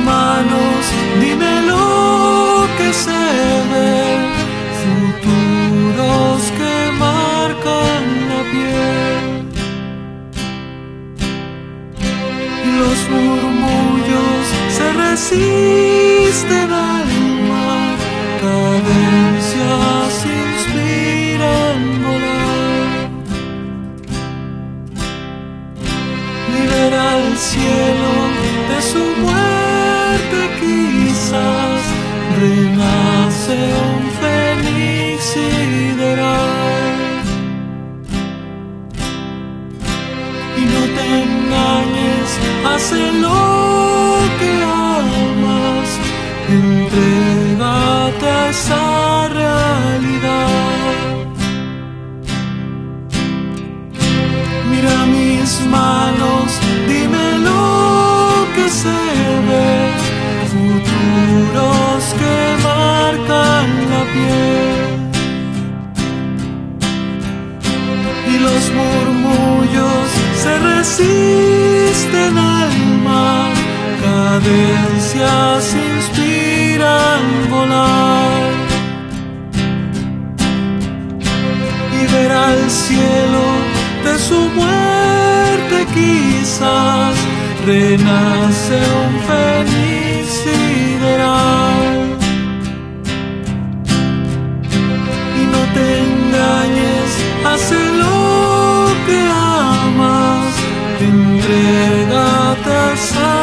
manos, dime lo que se ve, futuros que marcan la piel. Y los murmullos se resisten al mar, cadencias inspiran volar. Libera el cielo de su muerte, quizás renace un fénix sideral. Y no te engañes, hace lo que amas, entrégate a esa realidad. Mira mis manos, dime lo que se ve, futuros que marcan la piel. Y los murmullos se resisten al mar, cadencias inspiran volar. Y ver al cielo de su muerte, quizás renace un fénix sideral. Y no te engañes, hace lo que amas, entrégate a esa